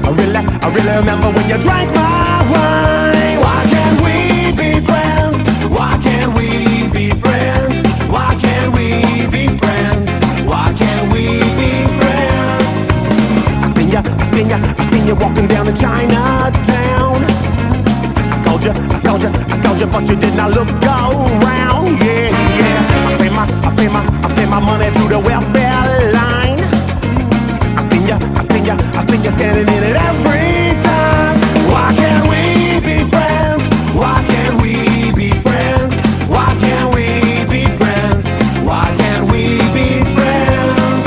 I really remember when you drank my wine. Why can't we be friends? Why can't we be friends? Why can't we be friends? Why can't we be friends? I seen you walking down in Chinatown. I called you, but you did not look around. Yeah, I pay my money to the welfare line. I seen you standing in it every time. Why can't we be friends? Why can't we be friends? Why can't we be friends? Why can't we be friends?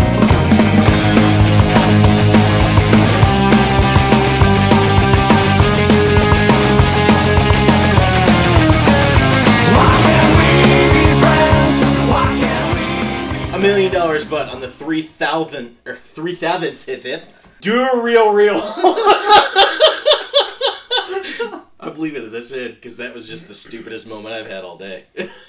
Why can't we be friends? Why can't we be $1 million, but on the 3,000th. Do real. I believe it this in because that was just the stupidest moment I've had all day.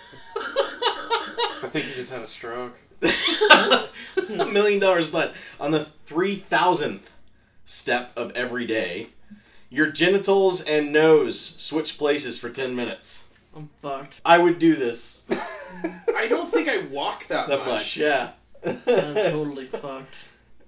I think you just had a stroke. $1 million, but on the 3,000th step of every day, your genitals and nose switch places for 10 minutes. I'm fucked. I would do this. I don't think I walk that much. Yeah. I'm totally fucked.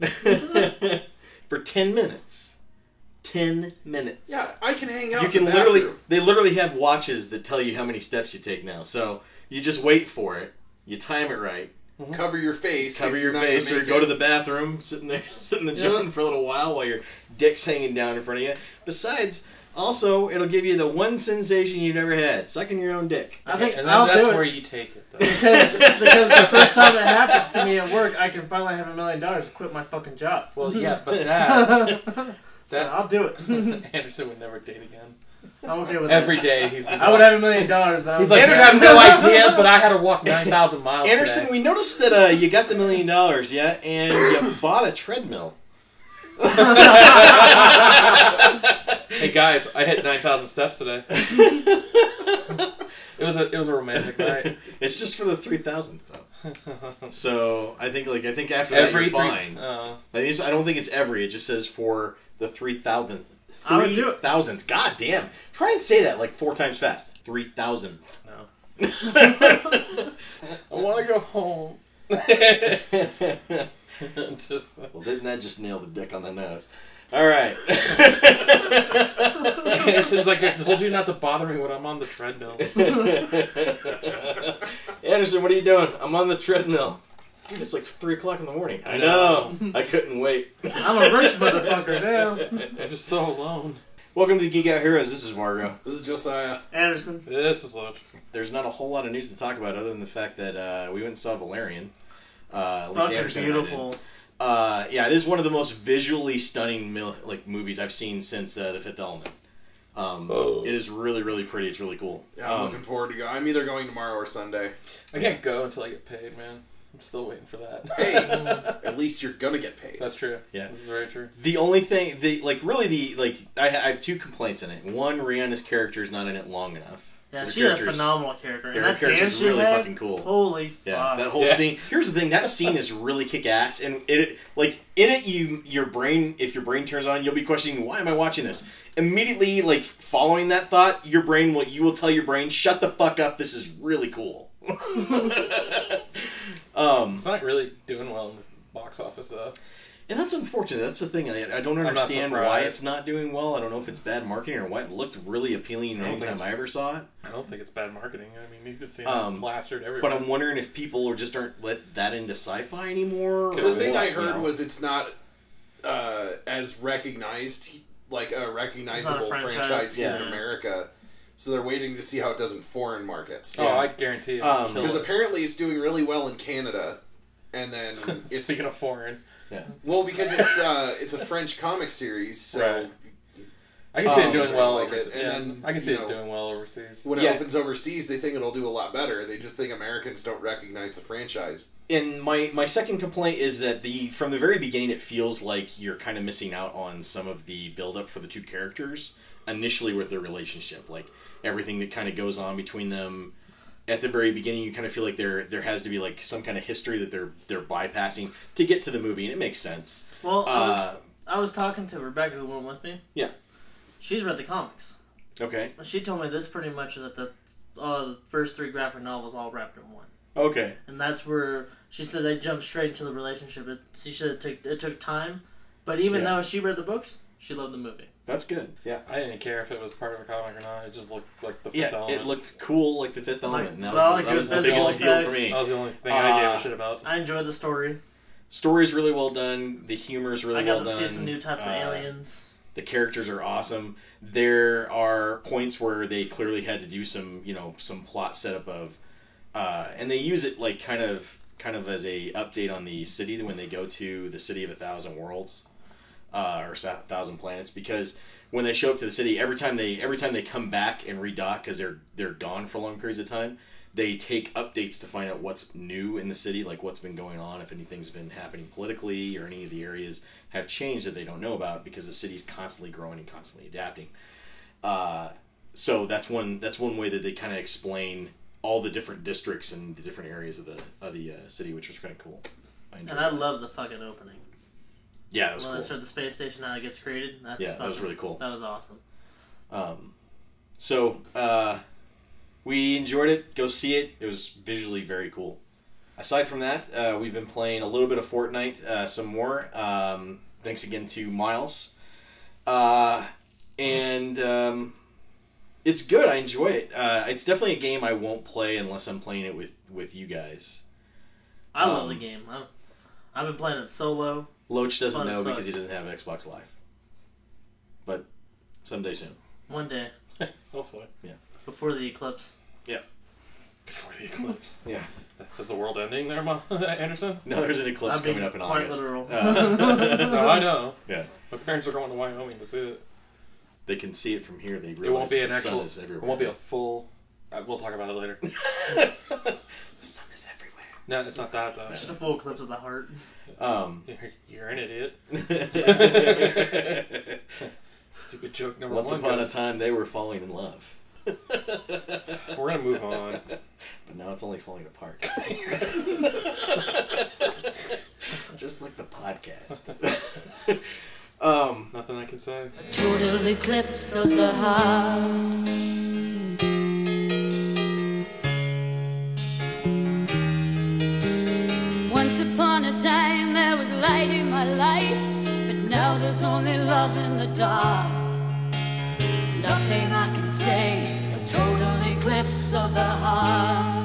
For 10 minutes. 10 minutes. Yeah, I can hang out. You can they literally have watches that tell you how many steps you take now. So you just wait for it. You time it right. Cover your face. Cover your face, or go to the bathroom, sit in the john for a little while your dick's hanging down in front of you. Besides, also, it'll give you the one sensation you've never had: sucking your own dick. I think and I'll that's do it where you take it, though. because the first time it happens to me at work, I can finally have $1 million to quit my fucking job. Well, yeah, but that So I'll do it. Anderson would never date again. I'm okay with Every that. day he's been I would have $1 million. He's like, Anderson, you have no idea, but I had to walk 9,000 miles Anderson, today. we noticed that you got the $1 million, yeah, and you bought a treadmill. Hey guys, I hit 9,000 steps today. It was a romantic night. It's just for the 3,000th though. So I think after that you're fine. I don't think it's every. It just says for the 3,000th. I would do it. 3,000th. God damn! Try and say that like 4 times fast. 3,000th. No. I want to go home. Just Well, didn't that just nail the dick on the nose? All right. Anderson's like, I told you not to bother me when I'm on the treadmill. Anderson, what are you doing? I'm on the treadmill. Dude, it's like 3 o'clock in the morning. I know. I couldn't wait. I'm a rich motherfucker now. I'm just so alone. Welcome to the Geek Out Heroes. This is Margo. This is Josiah. Anderson. This is Loach. There's not a whole lot of news to talk about other than the fact that we went and saw Valerian. At least Fucking Anderson and I did. beautiful. Yeah, it is one of the most visually stunning movies I've seen since The Fifth Element. It is really, really pretty. It's really cool. Yeah, I'm looking forward to go. I'm either going tomorrow or Sunday. I can't go until I get paid, man. I'm still waiting for that. Hey, at least you're gonna get paid. That's true. Yeah. This is very true. The only thing, I have 2 complaints in it. One, Rihanna's character is not in it long enough. Yeah, Her she had a character's- phenomenal character. Yeah, And her that character's dance she really had, fucking cool. Holy fuck. Yeah, that whole Yeah. scene. Here's the thing: that scene is really kick-ass, and it in it, if your brain turns on, you'll be questioning, why am I watching this? Immediately, following that thought, you will tell your brain, shut the fuck up. This is really cool. It's not really doing well in the box office, though. And that's unfortunate. That's the thing. I don't not understand why surprised. it's not doing well. I don't know if it's bad marketing or what. It looked really appealing I don't think anytime it's- I ever saw it. I don't think it's bad marketing. I mean, you could see it plastered everywhere. But I'm wondering if people just aren't let that into sci-fi anymore. The or thing what, I you heard know? was it's not as recognized, like a recognizable franchise. franchise here in Yeah. America. So they're waiting to see how it does in foreign markets. Oh, I guarantee it. Because apparently it's doing really well in Canada, and then it's Speaking of foreign, because it's a French comic series, so Right. I can see it doing well like overseas. it, and then, I can see you it know, doing well overseas. when Yeah. it opens overseas, they think it'll do a lot better. They just think Americans don't recognize the franchise. And my second complaint is that from the very beginning, it feels like you're kind of missing out on some of the build-up for the 2 characters initially with their relationship. Like, everything that kind of goes on between them at the very beginning, you kind of feel like there has to be like some kind of history that they're bypassing to get to the movie, and it makes sense. Well, I was talking to Rebecca, who went with me. Yeah. She's read the comics. Okay. She told me this pretty much is that the first 3 graphic novels all wrapped in one. Okay. And that's where she said they jumped straight into the relationship. She said it took time, but even though she read the books, she loved the movie. That's good. Yeah. I didn't care if it was part of a comic or not. It just looked like the Fifth Element. It looked cool like the Fifth Element. And that was the good biggest visual appeal for effects. me. That was the only thing I gave a shit about. I enjoyed the story. Story's really well done. The humor's really well done. I got to see some new types of aliens. The characters are awesome. There are points where they clearly had to do some plot setup of, and they use it like kind of as a update on the city when they go to the city of 1,000 worlds, or 1,000 planets, because when they show up to the city, every time they come back and redock because they're gone for long periods of time, they take updates to find out what's new in the city, like what's been going on, if anything's been happening politically, or any of the areas have changed that they don't know about, because the city's constantly growing and constantly adapting. So that's one way that they kind of explain all the different districts and the different areas of the city, which was kind of cool. I love the fucking opening. Yeah, that was when cool. they start the space station, how it gets created. That was really cool. That was awesome. So we enjoyed it. Go see it. It was visually very cool. Aside from that, we've been playing a little bit of Fortnite, some more. Thanks again to Miles. And it's good. I enjoy it. It's definitely a game I won't play unless I'm playing it with you guys. I love the game. I've been playing it solo. Loach doesn't Fun as know fuck. because he doesn't have Xbox Live. But someday soon. One day. Hopefully. Yeah. Before the eclipse. Yeah. Before the eclipse. Yeah. Is the world ending there, Anderson? No, there's an eclipse I'm being coming up in quite August. literal. No, I know. Yeah. My parents are going to Wyoming to see it. They can see it from here. They It realize won't be that an the actual. sun is everywhere. It won't be a full. We'll talk about it later. The sun is everywhere. No, it's not that It's just though. a full eclipse of the heart. You're an idiot. Stupid joke number Once one. upon a guys. time, they were falling in love. We're gonna move on. But now it's only falling apart. Just like the podcast. Nothing I can say. Total eclipse of the heart. Once upon a time there was light in my life, but now there's only love in the dark. Nothing I can say, a total eclipse of the heart.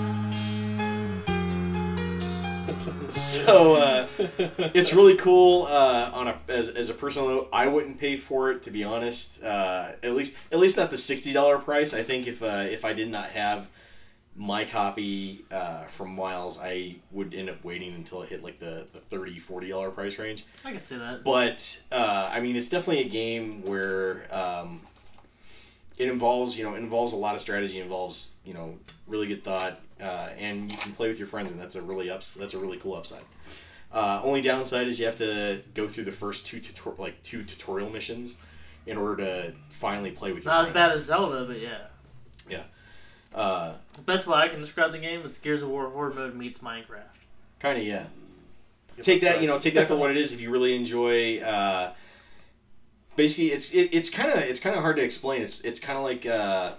So it's really cool. As a personal note, I wouldn't pay for it, to be honest. At least not the $60 price. I think if I did not have my copy from Miles, I would end up waiting until it hit like the $30-$40 price range. I can see that. But I mean, it's definitely a game where it involves a lot of strategy, involves really good thought, and you can play with your friends, and that's a really cool upside. Only downside is you have to go through the first two tutorial missions in order to finally play with your Not as friends. bad as Zelda, but yeah. Yeah. The best way I can describe the game, it's Gears of War Horde mode meets Minecraft. Kind of, yeah. Take that for what it is. If you really enjoy, basically, it's kind of hard to explain. It's kind of like a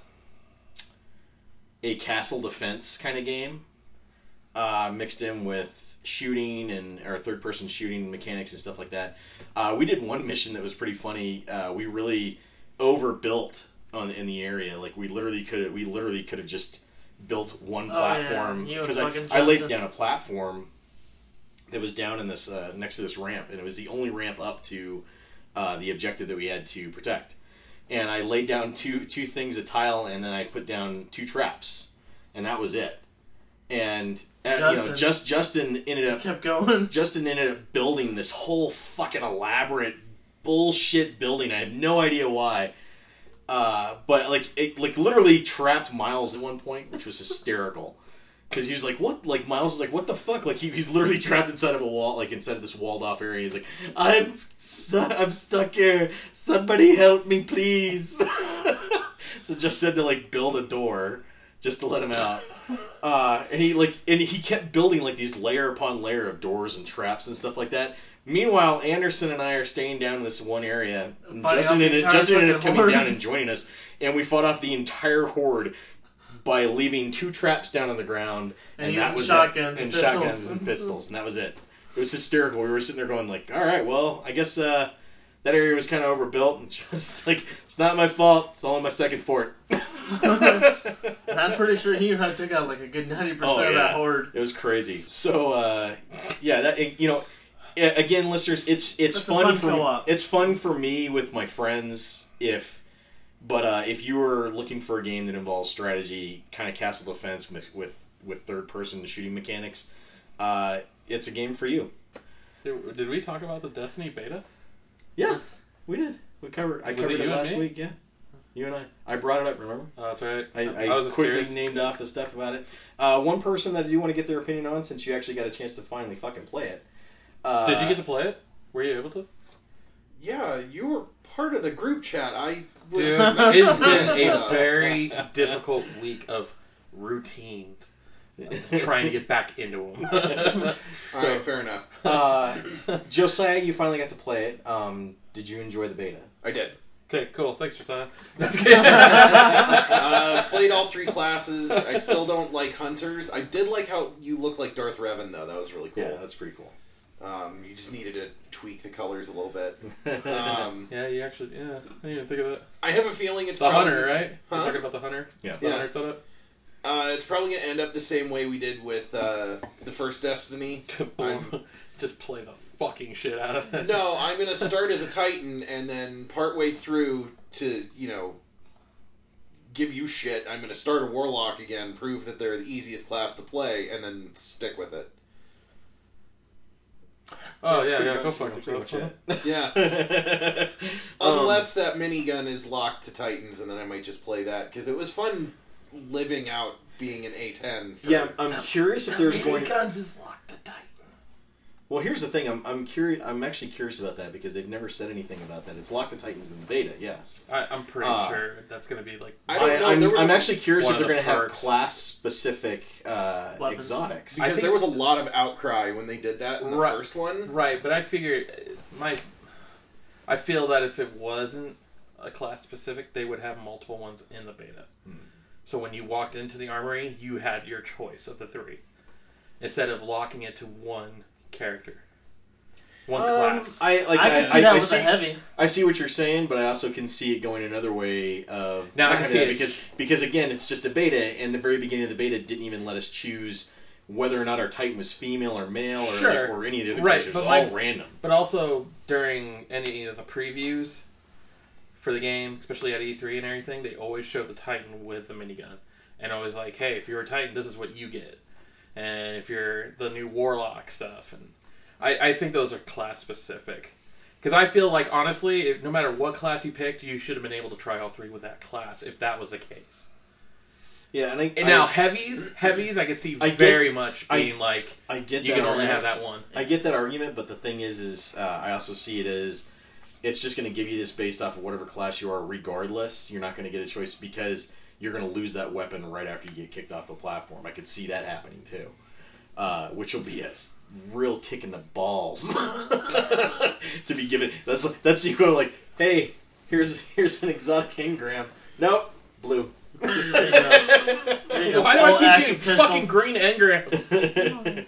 castle defense kind of game, mixed in with shooting or third person shooting mechanics and stuff like that. We did one mission that was pretty funny. We really overbuilt in the area. Like we literally could have just built one platform, yeah. because fucking I laid jumped down a platform that was down in this next to this ramp, and it was the only ramp up to the objective that we had to protect. And I laid down two things of tile, and then I put down 2 traps, and that was it. And Justin ended up Kept going. Justin ended up building this whole fucking elaborate bullshit building. I have no idea why. But it literally trapped Miles at one point, which was hysterical. Because he was like, "What?" Like Miles is like, "What the fuck?" Like he's literally trapped inside of a wall, like inside of this walled off area. He's like, I'm stuck here. Somebody help me, please." So just said to build a door just to let him out. And he kept building these layer upon layer of doors and traps and stuff like that. Meanwhile, Anderson and I are staying down in this one area. And Fighting Justin off the entire ended up fucking coming horde. down and joining us, and we fought off the entire horde by leaving 2 traps down on the ground, and that using was shotguns it. and shotguns pistols. and pistols, and that was it. It was hysterical. We were sitting there going like, "All right, well, I guess that area was kind of overbuilt, and just like it's not my fault. It's only my second fort." And I'm pretty sure you had took out like a good 90% of that horde. It was crazy. So yeah, that again, listeners, it's That's a fun fun for co-op. it's fun for me with my friends if you are looking for a game that involves strategy, kind of Castle Defense with third person shooting mechanics, it's a game for you. Did we talk about the Destiny beta? Yes, we did. I covered it it you and last me? week. Yeah, you and I brought it up. Remember? Oh, that's right. I was just quickly curious. named off the stuff about it. One person that I do want to get their opinion on, since you actually got a chance to finally fucking play it. Did you get to play it? Were you able to? Yeah, you were part of the group chat. I was Dude, messing it's been with a stuff. very difficult week of routine. Trying to get back into them. Alright, fair enough. Josiah, you finally got to play it. Did you enjoy the beta? I did. Okay, cool. Thanks for time. Played all 3 classes. I still don't like hunters. I did like how you look like Darth Revan, though. That was really cool. Yeah, that's pretty cool. You just needed to tweak the colors a little bit. Yeah, you actually. Yeah, I didn't even think of that. I have a feeling it's The probably, hunter, right? Huh? You're talking about the hunter. Yeah. The Yeah. hunter setup. It's probably going to end up the same way we did with the first Destiny. Just play the fucking shit out of it. No, I'm going to start as a Titan, and then partway through to, give you shit, I'm going to start a Warlock again, prove that they're the easiest class to play, and then stick with it. Oh That's yeah, pretty yeah. Go much- fuck pretty yourself. much it. Yeah. Unless that minigun is locked to Titans, and then I might just play that, because it was fun living out being an A10. Yeah, I'm curious if there's going. Guns is locked to Titan. Well, here's the thing. I'm curious. I'm actually curious about that because they've never said anything about that. It's locked to Titans in the beta. Yes. I'm pretty sure that's gonna be like. I don't know. There was I'm a- actually curious one if of they're the going to have perks. class-specific Weapons. exotics. Because I think- there was a lot of outcry when they did that in the Right. first one. Right, but I figure I feel that if it wasn't a class specific, they would have multiple ones in the beta. So when you walked into the armory, you had your choice of the 3 instead of locking it to one character, one class. I can see that with see, a heavy. I see what you're saying, but I also can see it going another way of Now I can see it. because again, it's just a beta, and the very beginning of the beta didn't even let us choose whether or not our Titan was female or male or, Sure. or any of the other Right, characters. It was but all random. But also during any of the previews for the game, especially at E3 and everything, they always show the Titan with the minigun, and always like, hey, if you're a Titan, this is what you get, and if you're the new Warlock stuff, and I think those are class specific. Because I feel like, honestly, no matter what class you picked, you should have been able to try all 3 with that class, if that was the case. Yeah, And now heavies, I can see I get- very much I- being like, I get you that can only argument. have that one. I get that argument, but the thing is I also see it as it's just going to give you this based off of whatever class you are, regardless. You're not going to get a choice because you're going to lose that weapon right after you get kicked off the platform. I could see that happening too, which will be a real kick in the balls to be given. That's equal to like, hey, here's an exotic engram. Nope, blue. There you go. Why do Full I keep action getting pistol. fucking green engrams?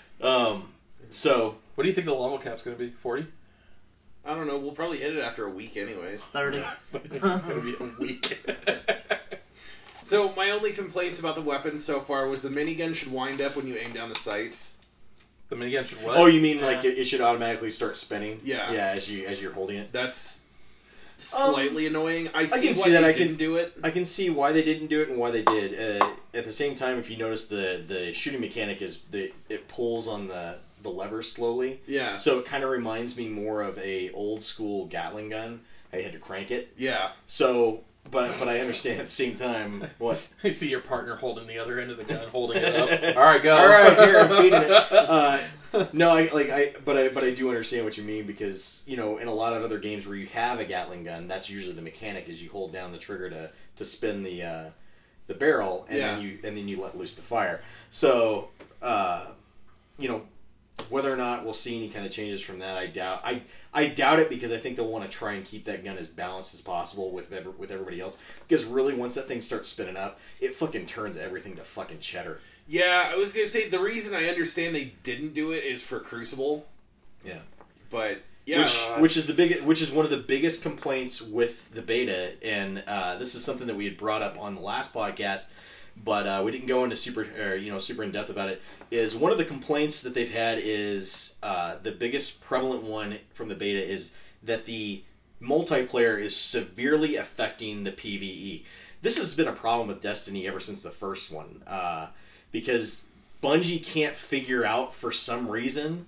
So What do you think the level cap's going to be? 40? I don't know. We'll probably hit it after a week anyways. 30. It's going to be a week. So my only complaints about the weapons so far was the minigun should wind up when you aim down the sights. The minigun should what? oh, you mean like it should automatically start spinning? Yeah. Yeah, as you're holding it. That's slightly annoying. I see can why see that. they I didn't can- do it. I can see why they didn't do it and why they did. At the same time, if you notice the shooting mechanic is it pulls on the lever slowly. Yeah. So it kind of reminds me more of a old school Gatling gun. I had to crank it. Yeah. So, but I understand at the same time what. I see your partner holding the other end of the gun, holding it up. All right, go. All right, here I'm feeding it. No, but I do understand what you mean because in a lot of other games where you have a Gatling gun, that's usually the mechanic is you hold down the trigger to spin the barrel and Yeah. then you let loose the fire. So whether or not we'll see any kind of changes from that, I doubt. I doubt it because I think they'll want to try and keep that gun as balanced as possible with everybody else. Because really, once that thing starts spinning up, it fucking turns everything to fucking cheddar. Yeah, I was gonna say the reason I understand they didn't do it is for Crucible. Yeah, but yeah, which is one of the biggest complaints with the beta, and this is something that we had brought up on the last podcast, but we didn't go into super in depth about it. Is one of the complaints that they've had is the biggest prevalent one from the beta is that the multiplayer is severely affecting the PvE. This has been a problem with Destiny ever since the first one, because Bungie can't figure out for some reason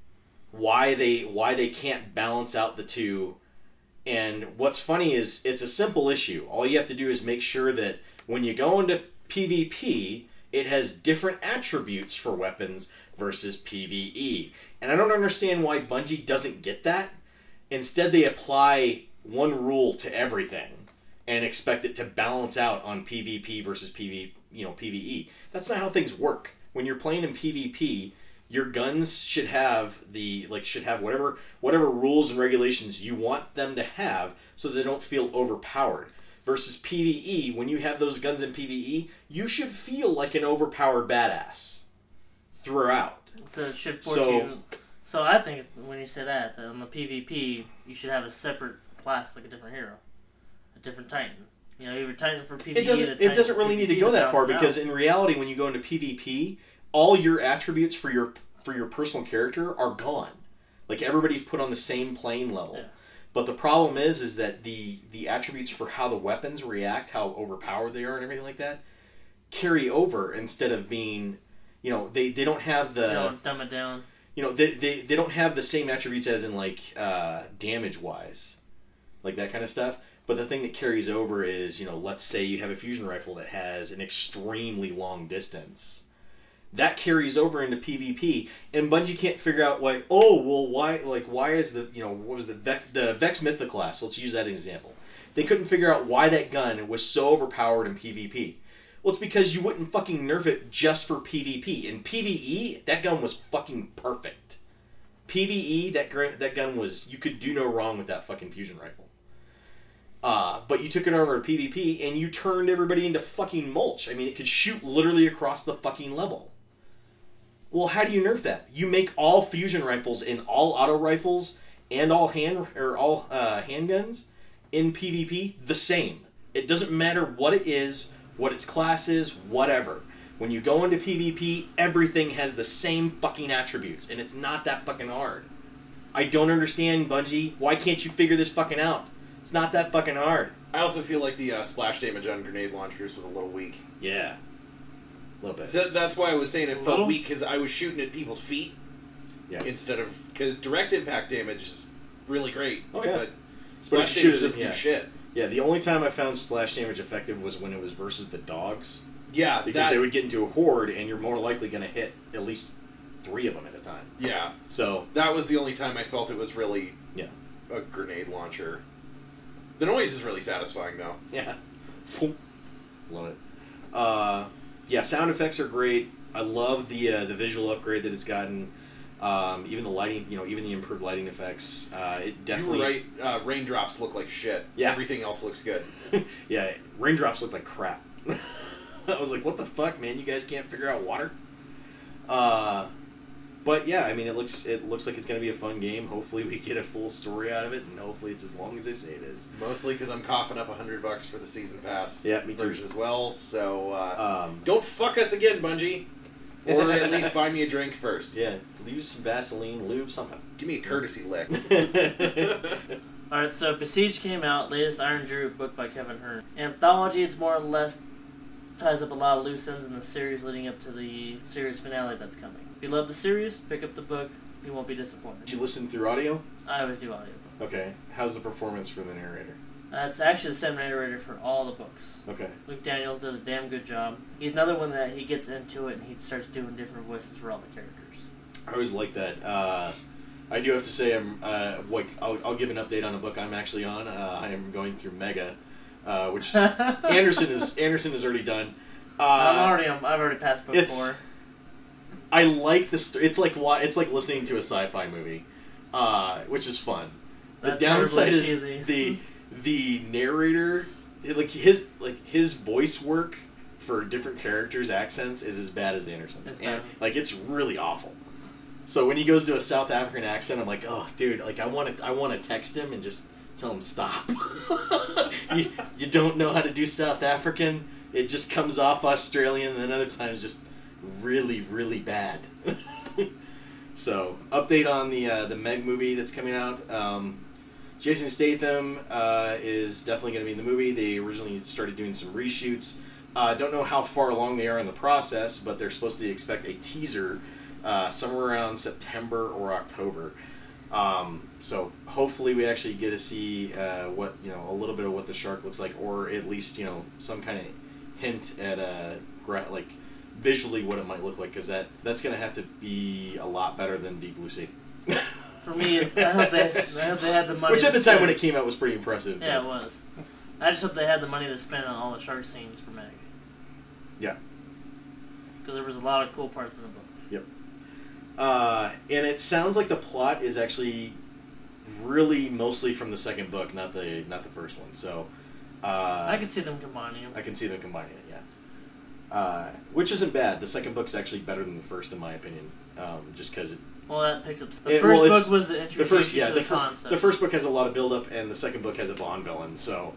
why they can't balance out the two. And what's funny is it's a simple issue. All you have to do is make sure that when you go into PvP, it has different attributes for weapons versus PvE. And I don't understand why Bungie doesn't get that. Instead, they apply one rule to everything and expect it to balance out on PvP versus PvE. That's not how things work. When you're playing in PvP, your guns should have whatever rules and regulations you want them to have so that they don't feel overpowered. Versus PvE, when you have those guns in PvE, you should feel like an overpowered badass throughout. So it should force you. So I think when you say that on the PvP, you should have a separate class, like a different hero, a different Titan. You know, you have a Titan for PvE. It doesn't really need to go that far because in reality, when you go into PvP, all your attributes for your personal character are gone. Like everybody's put on the same playing level. Yeah. But the problem is that the attributes for how the weapons react, how overpowered they are and everything like that, carry over instead of being, they don't have the... Don't dumb it down. They don't have the same attributes as in, like, damage-wise. Like that kind of stuff. But the thing that carries over is, let's say you have a fusion rifle that has an extremely long distance. That carries over into PvP, and Bungie can't figure out why is the, what was the Vex Mythoclast, let's use that as an example. They couldn't figure out why that gun was so overpowered in PvP. Well, it's because you wouldn't fucking nerf it just for PvP. In PvE, that gun was fucking perfect. PvE, that gun was, you could do no wrong with that fucking fusion rifle. But you took it over to PvP, and you turned everybody into fucking mulch. I mean, it could shoot literally across the fucking level. Well, how do you nerf that? You make all fusion rifles and all auto rifles and all handguns in PvP the same. It doesn't matter what it is, what its class is, whatever. When you go into PvP, everything has the same fucking attributes, and it's not that fucking hard. I don't understand, Bungie. Why can't you figure this fucking out? It's not that fucking hard. I also feel like the splash damage on grenade launchers was a little weak. Yeah. A little bit. So that's why I was saying it felt weak, because I was shooting at people's feet instead of... Because direct impact damage is really great. Oh, yeah. But splash damage doesn't do shit. Yeah, the only time I found splash damage effective was when it was versus the dogs. Yeah, because they would get into a horde, and you're more likely going to hit at least 3 of them at a time. Yeah. So that was the only time I felt it was really a grenade launcher. The noise is really satisfying, though. Yeah. Love it. Yeah, sound effects are great. I love the visual upgrade that it's gotten. Even the lighting, even the improved lighting effects. It definitely... You were right. Raindrops look like shit. Yeah. Everything else looks good. Yeah, raindrops look like crap. I was like, what the fuck, man? You guys can't figure out water? But yeah, I mean, it looks like it's going to be a fun game. Hopefully we get a full story out of it, and hopefully it's as long as they say it is. Mostly because I'm coughing up $100 for the season pass me too. version as well, so don't fuck us again, Bungie. Or at least buy me a drink first. Yeah, use some Vaseline, lube, something. Give me a courtesy lick. Alright, so Besiege came out, latest Iron Druid book by Kevin Hearn. Anthology, it's more or less ties up a lot of loose ends in the series leading up to the series finale that's coming. If you love the series, pick up the book. You won't be disappointed. Did you listen through audio? I always do audio. Okay. How's the performance for the narrator? It's actually the same narrator for all the books. Okay. Luke Daniels does a damn good job. He's another one that he gets into it and he starts doing different voices for all the characters. I always like that. I do have to say, I'll give an update on a book I'm actually on. I am going through Mega, which Anderson has already done. I've already passed book 4. I like the story. It's like listening to a sci-fi movie, which is fun. The That's downside terribly is cheesy. the narrator, his voice work for different characters' accents is as bad as Anderson's. It's And, bad. it's really awful. So when he goes to a South African accent, I'm like, oh, dude, I want to text him and just tell him stop. you don't know how to do South African. It just comes off Australian, and then other times just really, really bad. So, update on the Meg movie that's coming out. Jason Statham is definitely going to be in the movie. They originally started doing some reshoots. Don't know how far along they are in the process, but they're supposed to expect a teaser somewhere around September or October. So hopefully we actually get to see a little bit of what the shark looks like, or at least some kind of hint at visually what it might look like, because that's going to have to be a lot better than Deep Blue Sea. For me, I hope they had the money. Which at to the time when spend. it came out was pretty impressive. Yeah, but- it was. I just hope they had the money to spend on all the shark scenes for Meg. Yeah. Because there was a lot of cool parts in the book. Yep. And it sounds like the plot is actually really mostly from the second book, not the first one. So I could see them combining them. I can see them combining it, yeah. Which isn't bad. The second book's actually better than the first, in my opinion. Just because it. Well, that picks up. The first book was the introduction to the concept. The first book has a lot of build-up, and the second book has a Bond villain. So,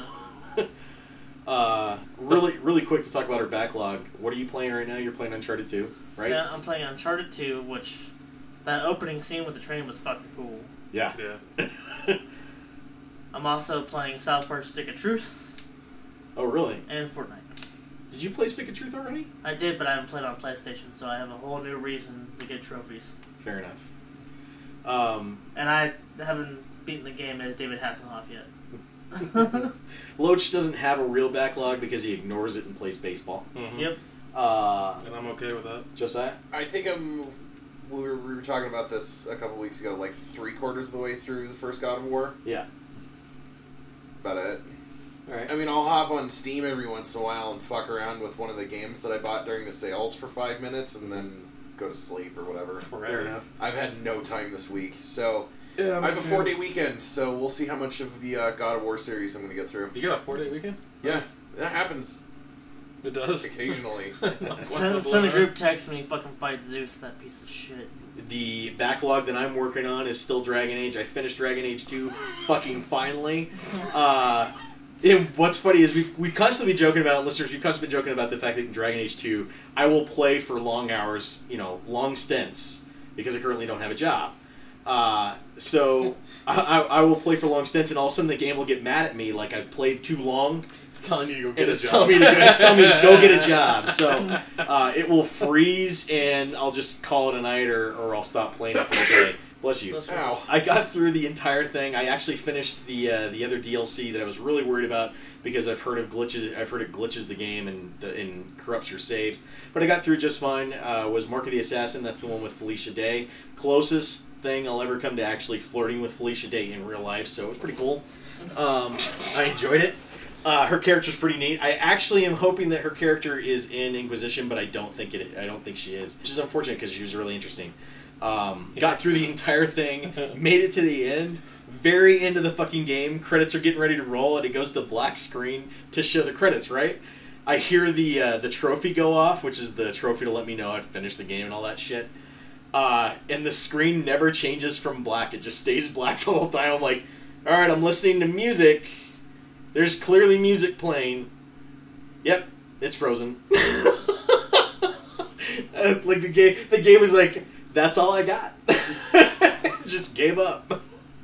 really quick to talk about our backlog. What are you playing right now? You're playing Uncharted 2, right? So I'm playing Uncharted 2, which that opening scene with the train was fucking cool. Yeah. Yeah. I'm also playing South Park Stick of Truth Oh, really? and Fortnite. Did you play Stick of Truth already? I did, but I haven't played on PlayStation, so I have a whole new reason to get trophies. Fair enough. And I haven't beaten the game as David Hasselhoff yet. Loach doesn't have a real backlog because he ignores it and plays baseball. Mhm. Yep. And I'm okay with that. Josiah? I think we were talking about this a couple weeks ago, like 3/4 of the way through the first God of War. Yeah. That's about it. Alright. I mean, I'll hop on Steam every once in a while and fuck around with one of the games that I bought during the sales for 5 minutes and then go to sleep or whatever. Fair enough. I've had no time this week, so Yeah, I have a 4-day weekend, so we'll see how much of the God of War series I'm going to get through. You got a 4-day weekend? Yeah, that happens It does. occasionally. Send a group text when you fucking fight Zeus, that piece of shit. The backlog that I'm working on is still Dragon Age. I finished Dragon Age 2 fucking finally. And what's funny is we've constantly been joking about, listeners, we've constantly been joking about the fact that in Dragon Age 2, I will play for long hours, long stints, because I currently don't have a job. So I will play for long stints, and all of a sudden the game will get mad at me, like I've played too long, It's telling you to go get and a it's job. telling me to go get a job. So it will freeze, and I'll just call it a night, or I'll stop playing it for the day. Bless you. Ow. I got through the entire thing. I actually finished the other DLC that I was really worried about because I've heard of glitches. I've heard it glitches the game and corrupts your saves. But I got through just fine. Was Mark of the Assassin. That's the one with Felicia Day. Closest thing I'll ever come to actually flirting with Felicia Day in real life. So it was pretty cool. I enjoyed it. Her character's pretty neat. I actually am hoping that her character is in Inquisition, but I don't think she is, which is unfortunate because she was really interesting. Got through the entire thing, made it to the end, very end of the fucking game. Credits are getting ready to roll, and it goes to the black screen to show the credits. Right? I hear the trophy go off, which is the trophy to let me know I've finished the game and all that shit. And the screen never changes from black; it just stays black the whole time. I'm like, all right, I'm listening to music. There's clearly music playing. Yep, it's frozen. Like the game was like, that's all I got. Just gave up.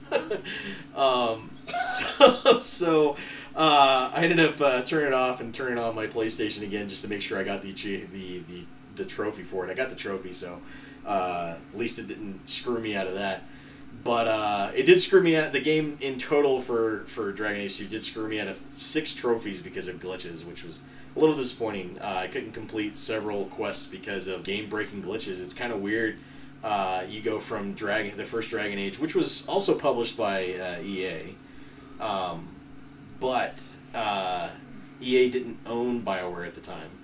So I ended up turning it off and turning on my PlayStation again just to make sure I got the trophy for it. I got the trophy, so at least it didn't screw me out of that. But it did screw me out. The game in total for Dragon Age 2 did screw me out of 6 trophies because of glitches, which was a little disappointing. I couldn't complete several quests because of game-breaking glitches. It's kind of weird. You go from the first Dragon Age, which was also published by EA, but EA didn't own BioWare at the time.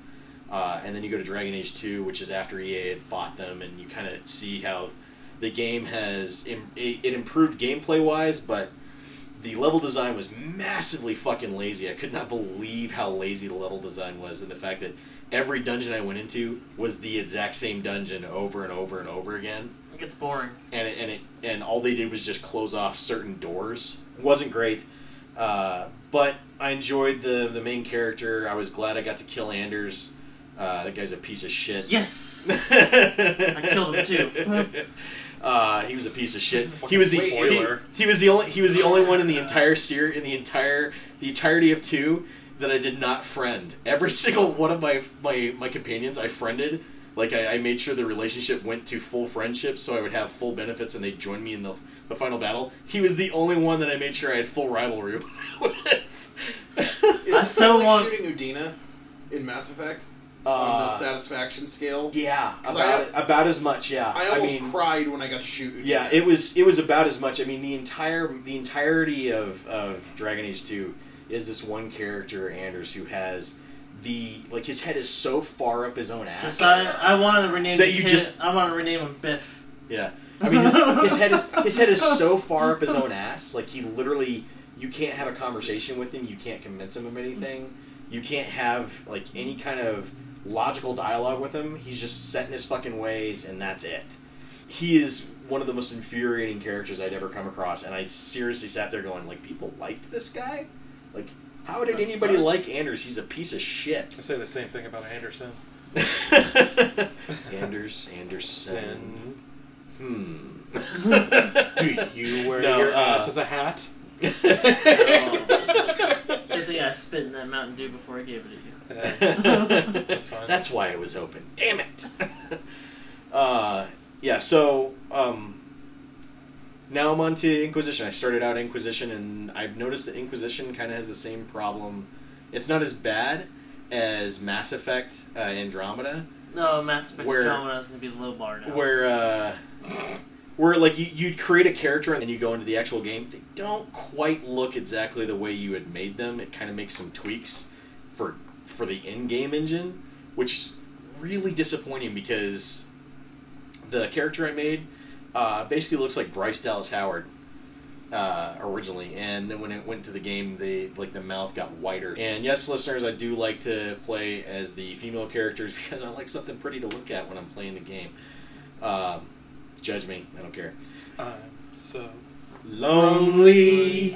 And then you go to Dragon Age 2, which is after EA had bought them, and you kind of see how the game has it improved gameplay-wise, but the level design was massively fucking lazy. I could not believe how lazy the level design was, and the fact that every dungeon I went into was the exact same dungeon over and over and over again. It gets boring. And all they did was just close off certain doors. It wasn't great, but I enjoyed the main character. I was glad I got to kill Anders. That guy's a piece of shit. Yes, I killed him too. He was a piece of shit. He was the only one in the entire series, in the entirety of 2 that I did not friend. Every single one of my companions I friended. Like I made sure the relationship went to full friendship, so I would have full benefits, and they'd join me in the final battle. He was the only one that I made sure I had full rivalry with. Is this so like shooting Udina in Mass Effect? On the satisfaction scale? Yeah, 'Cause about as much. Yeah, I almost cried when I got to shoot Udina. Yeah, it was about as much. I mean, the entirety of Dragon Age 2 is this one character, Anders, who has his head is so far up his own ass. I want to rename that I want to rename him Biff. Yeah, I mean his head is so far up his own ass. Like he literally, you can't have a conversation with him. You can't convince him of anything. You can't have like any kind of logical dialogue with him. He's just set in his fucking ways, and that's it. He is one of the most infuriating characters I'd ever come across, and I seriously sat there going, like, people liked this guy? Like, how did anybody like Anders? He's a piece of shit. I say the same thing about Anderson. Anderson. Do you wear your ass as a hat? Good thing I spit in that Mountain Dew before I gave it to you. That's fine. That's why it was open. Damn it! So now I'm on to Inquisition. I started out Inquisition, and I've noticed that Inquisition kind of has the same problem. It's not as bad as Mass Effect Andromeda. No, Mass Effect Andromeda is going to be the low bar now. Where like you create a character and you go into the actual game, they don't quite look exactly the way you had made them. It kind of makes some tweaks for the in-game engine, which is really disappointing because the character I made basically looks like Bryce Dallas Howard originally, and then when it went to the game, the mouth got whiter. And yes, listeners, I do like to play as the female characters because I like something pretty to look at when I'm playing the game. Judge me, I don't care. So lonely,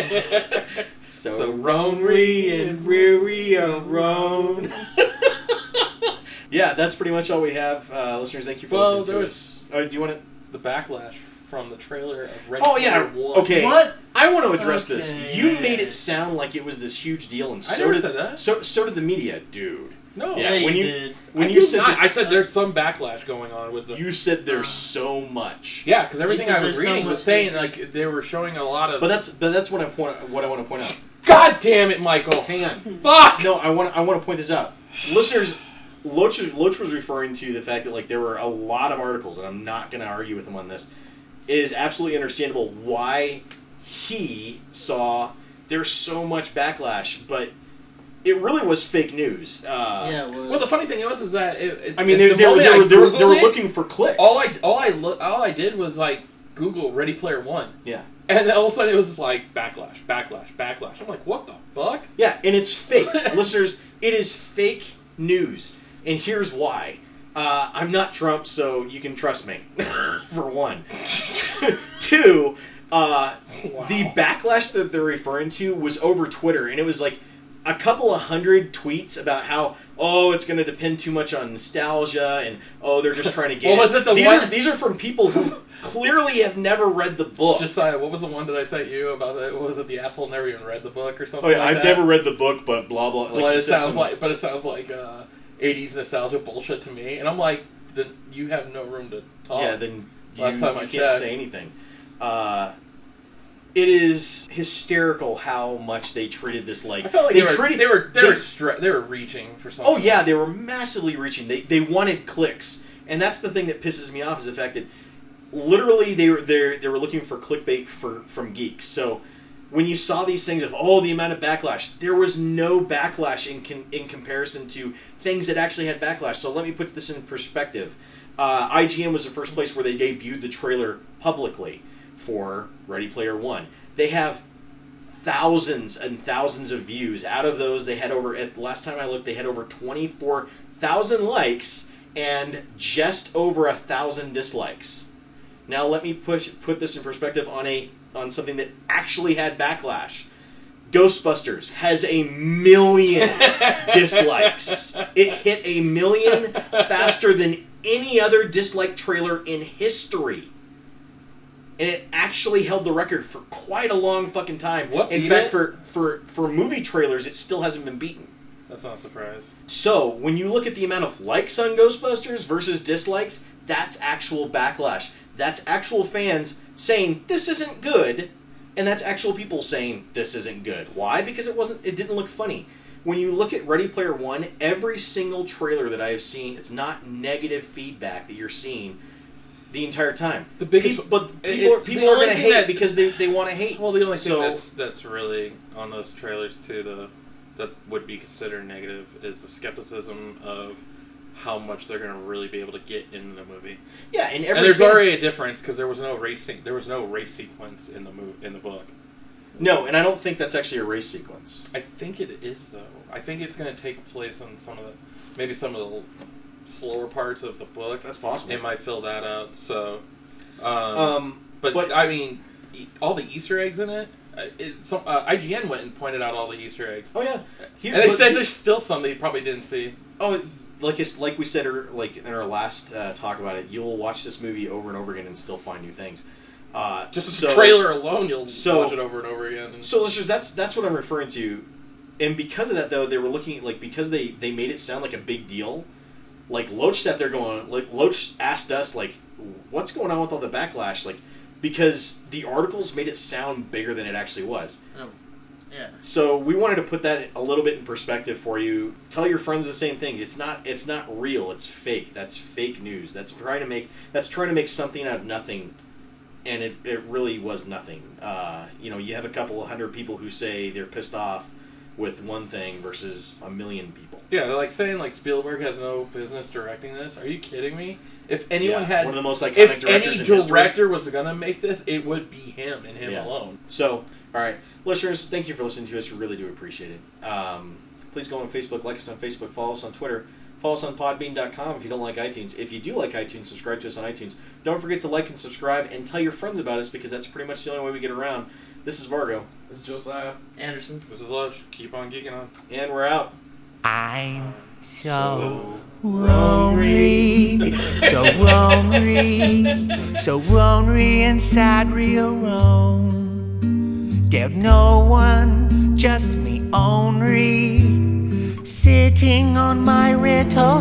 so lonely and weary alone. Yeah, that's pretty much all we have, listeners. Thank you for listening to us. Do you want to? The backlash from the trailer of Ready Player One. Okay. What? I want to address this. You made it sound like it was this huge deal, and I never said that. So did the media, dude. No. Yeah, when you you did. when I you did said not. that, I said there's some backlash going on with the. you said there's so much. Yeah, because everything You said I was there's so reading was much saying reason. like they were showing a lot of. But that's what I want to point out. God damn it, Michael! Hang on. Fuck! No, I want to point this out. Listeners, Loach was referring to the fact that like there were a lot of articles, and I'm not going to argue with him on this. It is absolutely understandable why he saw there's so much backlash, but it really was fake news. Yeah, it was. Well, the funny thing is that I mean, they were looking for clicks. All I did was like Google Ready Player One. Yeah. And all of a sudden it was just like backlash. I'm like, what the fuck? Yeah, and it's fake. Listeners, it is fake news. And here's why. I'm not Trump, so you can trust me, for one. Two, the backlash that they're referring to was over Twitter, and it was like a couple of hundred tweets about how, it's going to depend too much on nostalgia, and, they're just trying to get Well, was it the these one- are These are from people who clearly have never read the book. Josiah, what was the one that I sent you about? What was it? The asshole never even read the book or something. Oh, yeah, like I've that? never read the book, but blah, blah. But you it said sounds some- like 80s nostalgia bullshit to me, and I'm like, then you have no room to talk. Yeah, then you Last time I can't checked. say anything. It is hysterical how much they treated this like I felt like they were reaching for something. Oh yeah, they were massively reaching. They wanted clicks, and that's the thing that pisses me off is the fact that literally they were looking for clickbait from geeks. So when you saw these things of, oh, the amount of backlash, there was no backlash in comparison to things that actually had backlash. So let me put this in perspective. IGN was the first place where they debuted the trailer publicly for Ready Player One. They have thousands and thousands of views. Out of those, they had over, at the last time I looked, they had over 24,000 likes and just over 1,000 dislikes. Now let me put this in perspective on something that actually had backlash. Ghostbusters has 1 million dislikes. It hit 1 million faster than any other dislike trailer in history. And it actually held the record for quite a long fucking time. In fact, for movie trailers, it still hasn't been beaten. That's not a surprise. So, when you look at the amount of likes on Ghostbusters versus dislikes, that's actual backlash. That's actual fans saying, this isn't good, and that's actual people saying, this isn't good. Why? Because it didn't look funny. When you look at Ready Player One, every single trailer that I have seen, it's not negative feedback that you're seeing the entire time. The biggest, people are going to hate because they want to hate. Well, the only thing that's really on those trailers too, that would be considered negative, is the skepticism of how much they're going to really be able to get in the movie. Yeah, and there's already a difference because there was no race sequence in the book. No, and I don't think that's actually a race sequence. I think it is though. I think it's going to take place on some of the slower parts of the book. That's possible. It might fill that out. So, but I mean, all the Easter eggs in it. IGN went and pointed out all the Easter eggs. Oh yeah, and they said there's still some they probably didn't see. Oh, like we said, like in our last talk about it, you'll watch this movie over and over again and still find new things. Just the trailer alone, you'll watch it over and over again. So listeners, that's what I'm referring to. And because of that, though, they were looking at, because they made it sound like a big deal. Like Loach sat there going, Loach asked us, what's going on with all the backlash? Because the articles made it sound bigger than it actually was. Oh, yeah. So we wanted to put that a little bit in perspective for you. Tell your friends the same thing. It's not real. It's fake. That's fake news. That's trying to make something out of nothing, and it really was nothing. You have a couple of hundred people who say they're pissed off with one thing versus 1 million people. Yeah, they're saying Spielberg has no business directing this. Are you kidding me? If anyone had one of the most iconic directors in history. If any director was going to make this, it would be him and him alone. So, all right, listeners, thank you for listening to us. We really do appreciate it. Please go on Facebook, like us on Facebook, follow us on Twitter, follow us on Podbean.com if you don't like iTunes. If you do like iTunes, subscribe to us on iTunes. Don't forget to like and subscribe and tell your friends about us because that's pretty much the only way we get around. This is Vargo. This is Josiah. Anderson. This is Loach. Keep on geeking on. And we're out. I'm so lonely, so lonely, so lonely and sad, real alone. There's no one, just me only, sitting on my little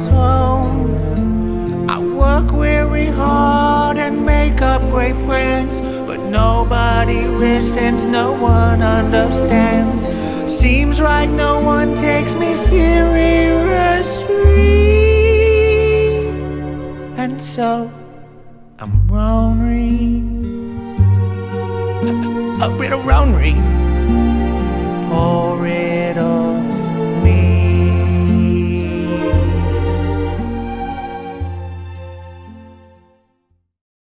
throne. I work very hard and make up great plans, but nobody listens, no one understands. Seems like no one takes me seriously, and so I'm lonely, a little lonely.